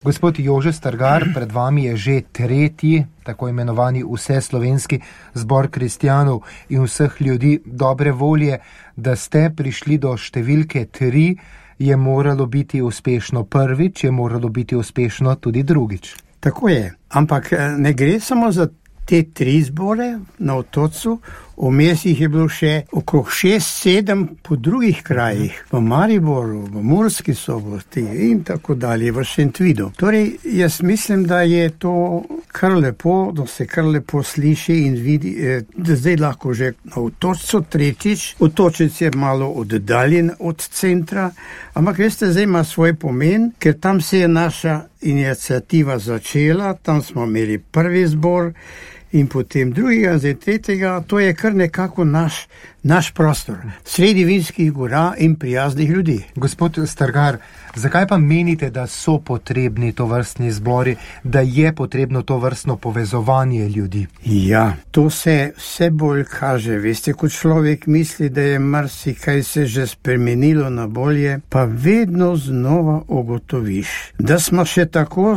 Gospod Jože Stargar, pred vami je že tretji, tako imenovani vseslovenski zbor kristjanov in vseh ljudi dobre volje. Da ste prišli do številke 3, je moralo biti uspešno prvič, je moralo biti uspešno tudi drugič. Tako je, ampak ne gre samo za te 3 zbore na Otočcu, vmes jih je bilo še okrog 6-7 po drugih krajih, v Mariboru, v Murski Soboti in tako dalje, v Šentvidu. Torej, jaz mislim, da je to kar lepo, da se kar lepo sliši in vidi, da zdaj lahko že na Otočcu tretjič. Otočec je malo oddaljen od centra, ampak veste, zdaj ima svoj pomen, ker tam se je naša iniciativa začela, tam smo imeli prvi zbor in potem drugega, zdaj tretjega, to je kar nekako naš prostor, sredi Vinskih gora in prijaznih ljudi. Gospod Stargar, zakaj pa menite, da so potrebni tovrstni zbori, da je potrebno tovrstno povezovanje ljudi? Ja, to se vse bolj kaže. Veste, ko človek misli, da je marsikaj se že spremenilo na bolje, pa vedno znova ugotoviš, da smo še tako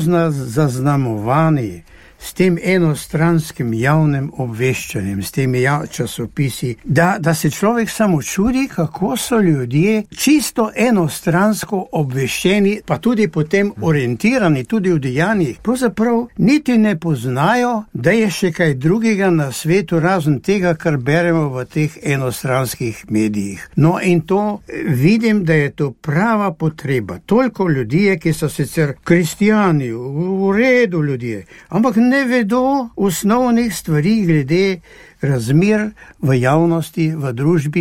zaznamovani s tem enostranskim javnim obveščanjem, s temi časopisi, da se človek samo čudi, kako so ljudje čisto enostransko obveščeni, pa tudi potem orientirani, tudi v dejanjih. Pravzaprav niti ne poznajo, da je še kaj drugega na svetu, razen tega, kar beremo v teh enostranskih medijih. No in to vidim, da je to prava potreba. Toliko ljudi, ki so sicer kristjani, v redu ljudje, ampak ne vedo osnovnih stvari glede razmer v javnosti, v družbi,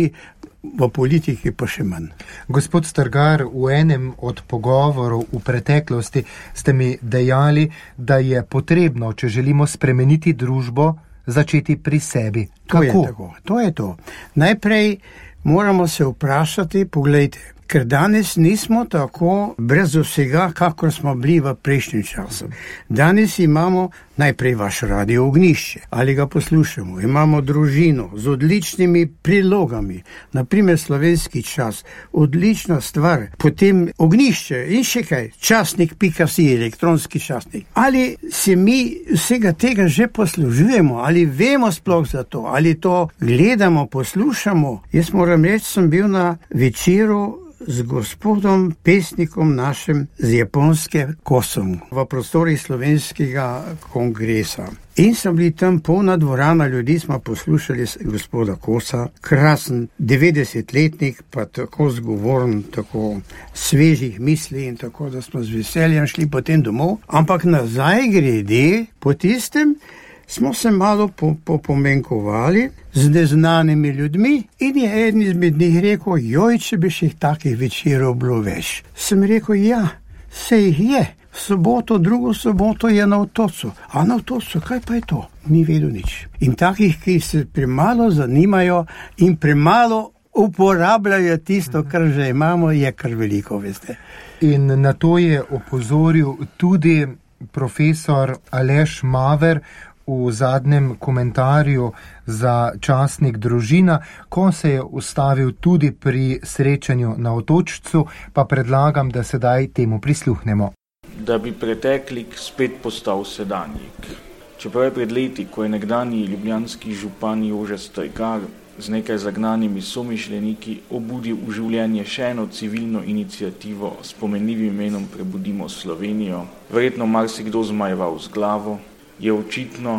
v politiki pa še manj. Gospod Stargar, v enem od pogovorov v preteklosti ste mi dejali, da je potrebno, če želimo spremeniti družbo, začeti pri sebi. Kako? To je to. Najprej moramo se vprašati, poglejte, ker danes nismo tako brez vsega, kakor smo bili v prejšnjem času. Danes imamo najprej vaš radio Ognjišče, ali ga poslušamo, imamo družino z odličnimi prilogami, naprimer Slovenski čas, odlična stvar, potem Ognjišče in še kaj, časnik.si, elektronski časnik. Ali se mi vsega tega že poslužujemo, ali vemo sploh za to, ali to gledamo, poslušamo? Jaz moram reči, sem bil na večeru z gospodom pesnikom našim z Japonske Kosom v prostorih Slovenskega kongresa. In so bili tam polna dvorana ljudi, smo poslušali gospoda Kosa, krasen 90-letnik, pa tako zgovoren, tako svežih misli in tako, da smo z veseljem šli potem domov. Ampak nazaj grede, po tistem smo se malo pomenkovali z neznanimi ljudmi in je eden izmed njih rekel, joj, če bi še takih večerov bilo več. Sem rekel, ja, se jih je. Soboto, drugo soboto je na Otočcu. A na Otočcu, kaj pa je to? Ni vedel nič. In takih, ki se premalo zanimajo in premalo uporabljajo tisto, kar že imamo, je kar veliko, veste. In na to je opozoril tudi profesor Aleš Maver v zadnjem komentarju za časnik Družina, ko se je ustavil tudi pri srečanju na Otočcu, pa predlagam, da sedaj temu prisluhnemo. Da bi preteklik spet postal sedanjik. Čeprav je pred leti, ko je nekdanji ljubljanski župan Jože Stargar z nekaj zagnanimi somišljeniki obudil v življenje še eno civilno iniciativo s pomenljivim imenom Prebudimo Slovenijo, verjetno marsikdo zmajeval z glavo, je očitno,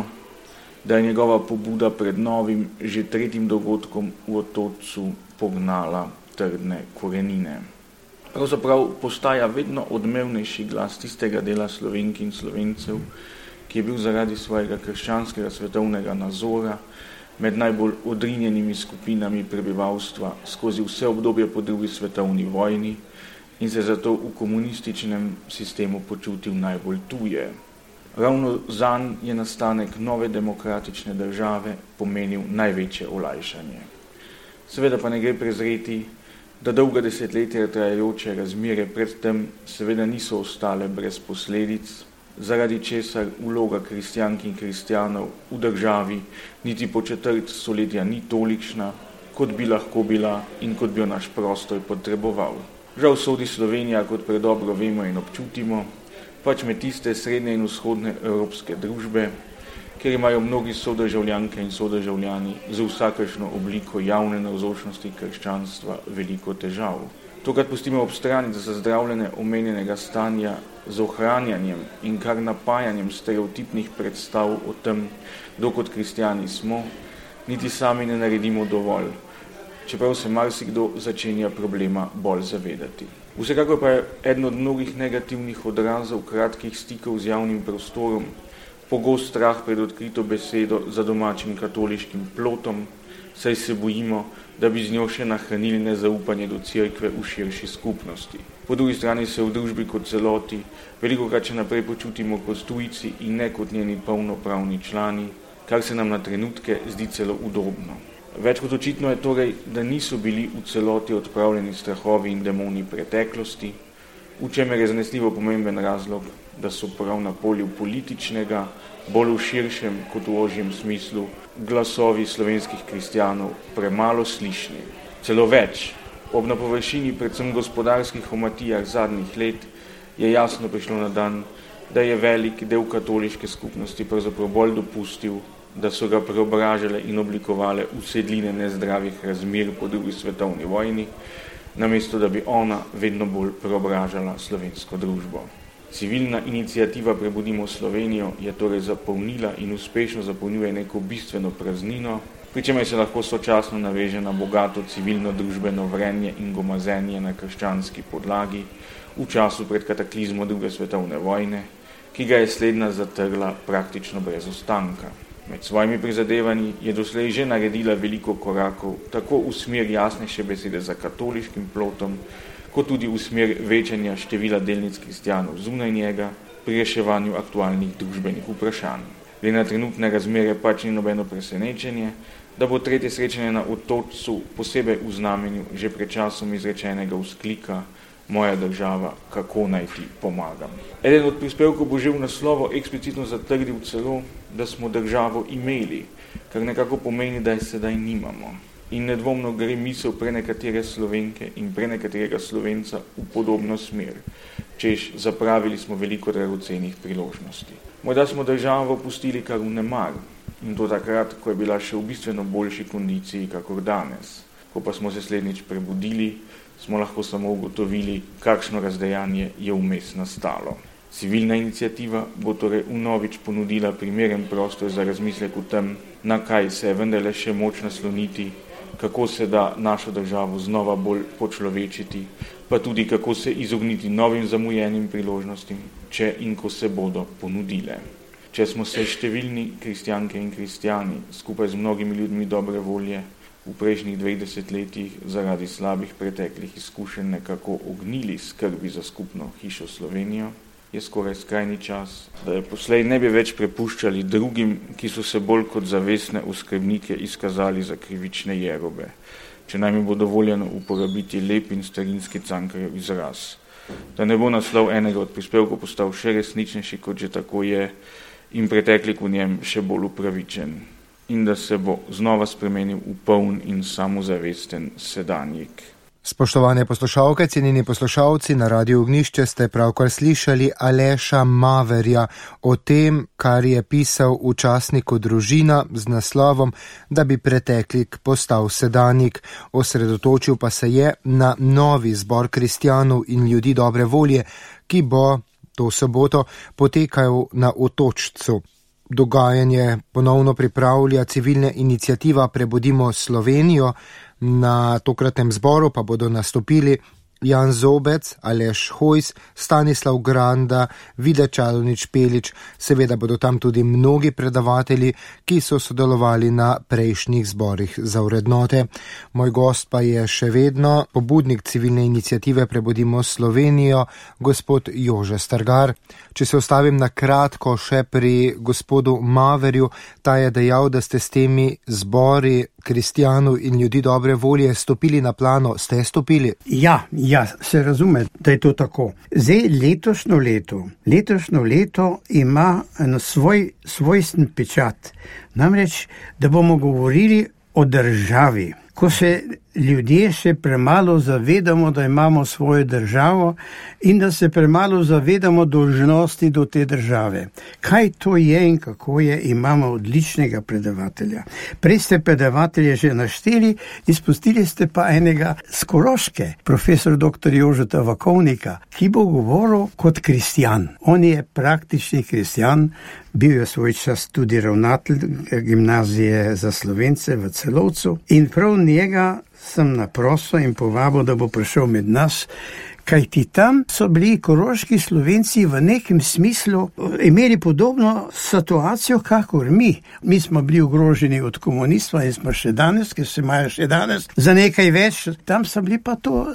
da je njegova pobuda pred novim, že tretjim dogodkom v Otočcu pognala trdne korenine. Pravzaprav postaja vedno odmevnejši glas tistega dela Slovenk in Slovencev, ki je bil zaradi svojega krščanskega svetovnega nazora med najbolj odrinjenimi skupinami prebivalstva skozi vse obdobje po drugi svetovni vojni in se zato v komunističnem sistemu počutil najbolj tuje. Ravno zanj je nastanek nove demokratične države pomenil največje olajšanje. Seveda pa ne gre prezreti, da dolga desetletja trajajoče razmere predtem seveda niso ostale brez posledic, zaradi česar vloga kristjank in kristjanov v državi niti po četrt stoletja ni tolikšna, kot bi lahko bila in kot bi jo naš prostor potreboval. Žal sodi Slovenija, kot predobro vemo in občutimo, pač med tiste srednje in vzhodne evropske družbe, kjer imajo mnogi sodržavljanke in sodržavljani z vsakršno obliko javne navzočnosti krščanstva veliko težav. To, kar pustimo ob strani, da za zdravljenje omenjenega stanja z ohranjanjem in kar napajanjem stereotipnih predstav o tem, kdo kot kristjani smo, niti sami ne naredimo dovolj, čeprav se marsikdo začenja problema bolj zavedati. Vsekakor pa je eden od mnogih negativnih odrazov kratkih stikov z javnim prostorom pogost strah pred odkrito besedo za domačim katoliškim plotom, saj se bojimo, da bi z njo še nahranili nezaupanje do cerkve v širši skupnosti. Po drugi strani se v družbi kot celoti velikokrat še naprej počutimo kot tujci in ne kot njeni polnopravni člani, kar se nam na trenutke zdi celo udobno. Več kot očitno je torej, da niso bili v celoti odpravljeni strahovi in demoni preteklosti, v čemer je zanesljivo pomemben razlog, da so prav na polju političnega, bolj v širšem kot v ožjem smislu, glasovi slovenskih kristjanov premalo slišni. Celo več, ob na površini predvsem gospodarskih omatijah zadnjih let je jasno prišlo na dan, da je velik del katoliške skupnosti pravzaprav bolj dopustil, da so ga preobražale in oblikovale usedline nezdravih razmer po drugi svetovni vojni, namesto da bi ona vedno bolj preobražala slovensko družbo. Civilna iniciativa Prebudimo Slovenijo je torej zapolnila in uspešno zapolnjuje neko bistveno praznino, pri čemer se lahko sočasno naveže na bogato civilno-družbeno vrenje in gomazenje na krščanski podlagi v času pred kataklizmo druge svetovne vojne, ki ga je slednja zatrla praktično brez ostanka. Med svojimi prizadevanji je doslej že naredila veliko korakov, tako v smer jasnejše besede za katoliškim plotom, kot tudi v smer večanja števila delnic kristjanov zunaj njega pri reševanju aktualnih družbenih vprašanj. Glede na trenutne razmere pač ni nobeno presenečenje, da bo tretje srečanje na Otočcu posebej v znamenju že pred časom izrečenega vzklika Moja država, kako naj ti pomagam. Eden od prispevkov bo že v naslovu eksplicitno zatrdil celo, da smo državo imeli, kar nekako pomeni, da je sedaj nimamo. In nedvomno gre misel prenekatere Slovenke in prenekaterega Slovenca v podobno smer, češ zapravili smo veliko dragocenih priložnosti. Morda smo državo pustili kar v nemar, in to takrat, ko je bila še v bistveno boljši kondiciji kakor danes. Ko pa smo se slednjič prebudili, smo lahko samo ugotovili, kakšno razdejanje je vmes nastalo. Civilna iniciativa bo torej vnovič ponudila primeren prostor za razmislek o tem, na kaj se je vendarle še moč nasloniti, kako se da našo državo znova bolj počlovečiti, pa tudi kako se izogniti novim zamujenim priložnostim, če in ko se bodo ponudile. Če smo se številni kristjanke in kristjani skupaj z mnogimi ljudmi dobre volje v prejšnjih 20 letih zaradi slabih preteklih izkušenj nekako ognili skrbi za skupno hišo Slovenijo, je skoraj skrajni čas, da je poslej ne bi več prepuščali drugim, ki so se bolj kot zavestne oskrbnike izkazali za krivične jerobe, če naj mi bo dovoljeno uporabiti lep in starinski Cankarjev izraz. Da ne bo naslov enega od prispevkov postal še resničnejši, kot že tako je, in preteklik v njem še bolj upravičen, in da se bo znova spremenil v poln in samozavesten sedanjik. Spoštovane poslušalke, cenjeni poslušalci, na Radiu Ognjišče ste pravkar slišali Aleša Maverja o tem, kar je pisal v časniku Družina z naslovom, da bi preteklik postal sedanjik. Osredotočil pa se je na novi zbor kristjanov in ljudi dobre volje, ki bo to soboto potekal na Otočcu. Dogajanje ponovno pripravlja civilna iniciativa Prebudimo Slovenijo, na tokratnem zboru pa bodo nastopili Jan Zobec, Aleš Hojs, Stanislav Granda, Vida Čadonič-Pelič, seveda bodo tam tudi mnogi predavatelji, ki so sodelovali na prejšnjih zborih za vrednote. Moj gost pa je še vedno pobudnik civilne iniciative Prebudimo Slovenijo, gospod Jože Stargar. Če se ostavim na kratko še pri gospodu Maverju, ta je dejal, da ste s temi zbori kristjanov in ljudi dobre volje stopili na plano. Ste stopili? Ja, se razume, da je to tako. Zdaj letošnjo leto ima svojsten pečat. Namreč, da bomo govorili o državi. Ko se ljudje še premalo zavedamo, da imamo svojo državo in da se premalo zavedamo dolžnosti do te države. Kaj to je in kako je, imamo odličnega predavatelja. Prej ste predavatelje že našteli, izpustili ste pa enega z Koroške, profesor dr. Jožeta Vakovnika, ki bo govoril kot kristjan. On je praktični kristjan, bil je svoj čas tudi ravnatelj gimnazije za Slovence v Celovcu in prav njega sem naprosil in povabil, da bo prišel med nas, kajti tam so bili koroški Slovenci v nekem smislu imeli podobno situacijo, kakor mi. Mi smo bili ogroženi od komunizma in smo še danes, ker se imajo še danes za nekaj več. Tam so bili pa to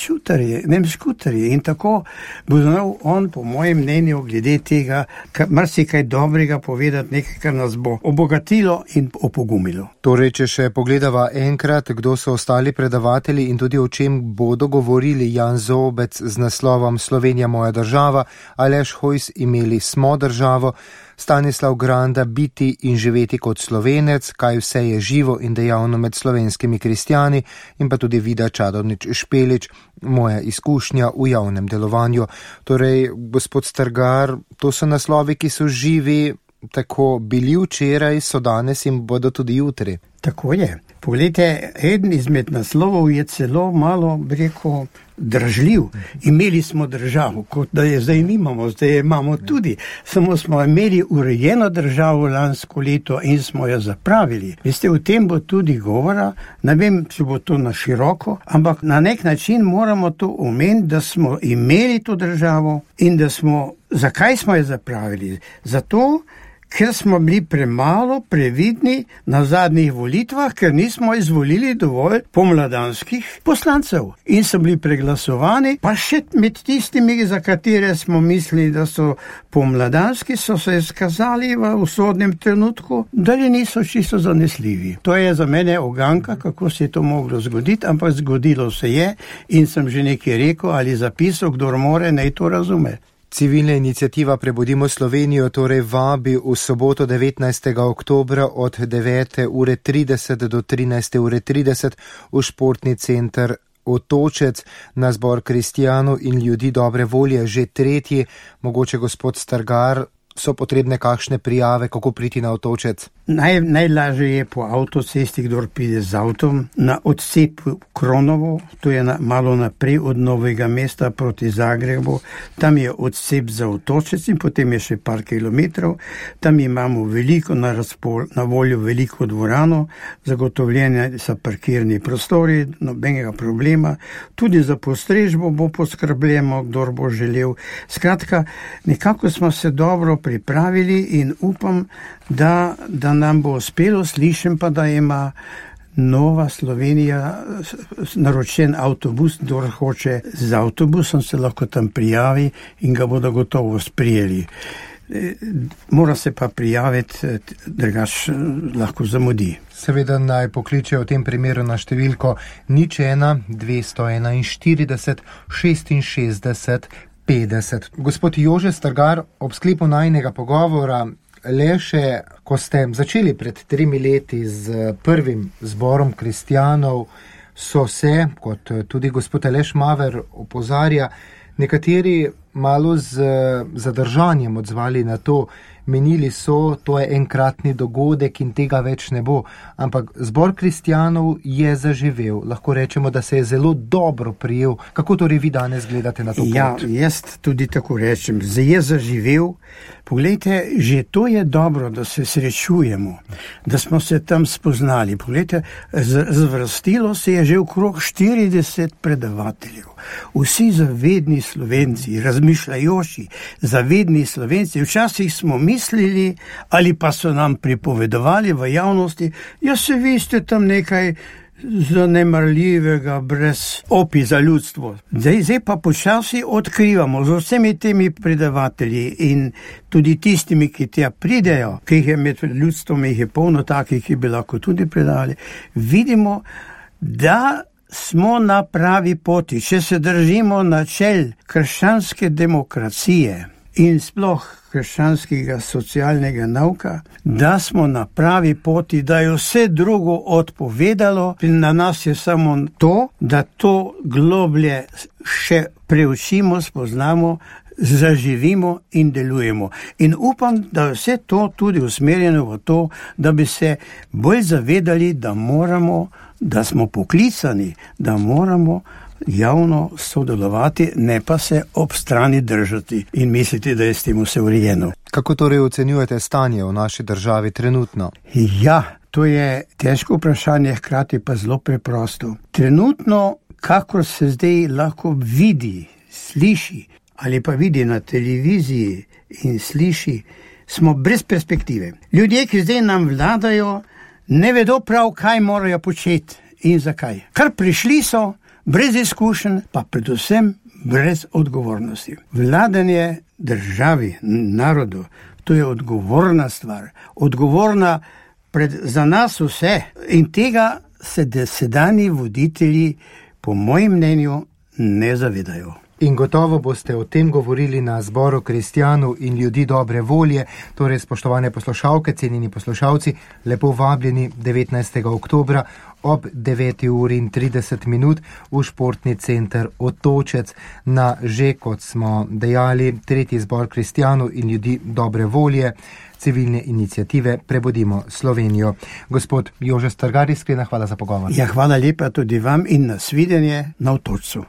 nemškutarji in tako bo znal on, po mojem mnenju, glede tega, marsikaj dobrega povedati, nekaj, kar nas bo obogatilo in opogumilo. Torej, če še pogledava enkrat, kdo so ostali predavatelji in tudi o čem bodo govorili: Jan Zobec z naslovom Slovenija moja država, Aleš Hojs Imeli smo državo, Stanislav Granda Biti in živeti kot Slovenec, kaj vse je živo in dejavno med slovenskimi kristjani, in pa tudi Vida Čadovnič Špelič, Moja izkušnja v javnem delovanju. Torej, gospod Strgar, to so naslovi, ki so živi, tako bili včeraj, so danes in bodo tudi jutri. Tako je. Poglejte, eden izmed naslovov je celo malo, rekel, držljiv. Imeli smo državo, kot da je zdaj nimamo, zdaj imamo tudi. Samo smo imeli urejeno državo lansko leto in smo jo zapravili. Veste, o tem bo tudi govora, ne vem, če bo to na široko, ampak na nek način moramo to omeniti, da smo imeli to državo in da smo, zakaj smo jo zapravili? Zato, ker smo bili premalo previdni na zadnjih volitvah, ker nismo izvolili dovolj pomladanskih poslancev in so bili preglasovani, pa še med tistimi, za katere smo mislili, da so pomladanski, so se izkazali v usodnem trenutku, da niso čisto zanesljivi. To je za mene uganka, kako se je to moglo zgoditi, ampak zgodilo se je in sem že nekaj rekel ali zapisal, kdor more, naj to razume. Civilna iniciativa Prebudimo Slovenijo torej vabi v soboto 19. oktobra od 9.30 do 13.30 v športni center Otočec na zbor kristjanov in ljudi dobre volje, že tretji. Mogoče gospod Strgar, so potrebne kakšne prijave, kako priti na Otočec? Najlažje je po avtocesti, kdor pride z avtom, na odcepu Kronovo, to je malo naprej od Novega mesta proti Zagrebu, tam je odcep za Otočec in potem je še par kilometrov, tam imamo veliko na voljo veliko dvorano, zagotovljene so parkirni prostori, nobenega problema, tudi za postrežbo bo poskrbljeno, kdor bo želel. Skratka, nekako smo se dobro pripravili in upam, da nam bo uspelo. Slišim pa, da ima Nova Slovenija naročen avtobus, kdor hoče z avtobusom se lahko tam prijavi in ga bodo gotovo sprijeli. Mora se pa prijaviti, drugač lahko zamudi. Seveda naj pokliče v tem primeru na številko 01 241 66 50. Gospod Jože Strgar, ob sklepu najnega pogovora, le še, ko ste začeli pred 3 leti z prvim zborom kristjanov, so se, kot tudi gospod Aleš Maver opozarja, nekateri malo z zadržanjem odzvali na to. Menili so, to je enkratni dogodek in tega več ne bo. Ampak zbor kristjanov je zaživel. Lahko rečemo, da se je zelo dobro prijel. Kako torej vi danes gledate na to pot? Ja, jaz tudi tako rečem. Je zaživel. Poglejte, že to je dobro, da se srečujemo, da smo se tam spoznali. Poglejte, zvrstilo se je že okrog 40 predavateljev. Vsi zavedni Slovenci, razmišljajoči, zavedni Slovenci. Včasih smo mislili ali pa so nam pripovedovali v javnosti, ja, se vi ste tam nekaj zanemarljivega, brez opi za ljudstvo. Zdaj pa počasi odkrivamo z vsemi temi predavatelji in tudi tistimi, ki tja pridejo, ki jih je med ljudstvom, jih je polno takih, ki bi lahko tudi predali. Vidimo, da smo na pravi poti, če se držimo načel krščanske demokracije, in sploh krščanskega socialnega nauka, da smo na pravi poti, da je vse drugo odpovedalo in na nas je samo to, da to globlje še preučimo, spoznamo, zaživimo in delujemo. In upam, da je vse to tudi usmerjeno v to, da bi se bolj zavedali, da smo poklicani, da moramo javno sodelovati, ne pa se ob strani držati in misliti, da je s tem vse urejeno. Kako torej ocenjujete stanje v naši državi trenutno? Ja, to je težko vprašanje, hkrati pa zelo preprosto. Trenutno, kakor se zdaj lahko vidi, sliši ali pa vidi na televiziji in sliši, smo brez perspektive. Ljudje, ki zdaj nam vladajo, ne vedo prav, kaj morajo početi in zakaj. Kar prišli so, brez izkušenj, pa predvsem brez odgovornosti. Vladanje državi, narodu, to je odgovorna stvar, odgovorna za nas vse. In tega se sedanji voditelji, po mojem mnenju, ne zavedajo. In gotovo boste o tem govorili na zboru kristjanov in ljudi dobre volje, torej spoštovane poslušalke, cenjeni poslušalci, lepo vabljeni 19. oktobra ob 9:30 v športni center Otočec na že, kot smo dejali, tretji zbor kristjanov in ljudi dobre volje, civilne iniciative Prebudimo Slovenijo. Gospod Jože Strgar, iskrena hvala za pogovor. Ja, hvala lepa tudi vam in nasvidenje na Otočcu.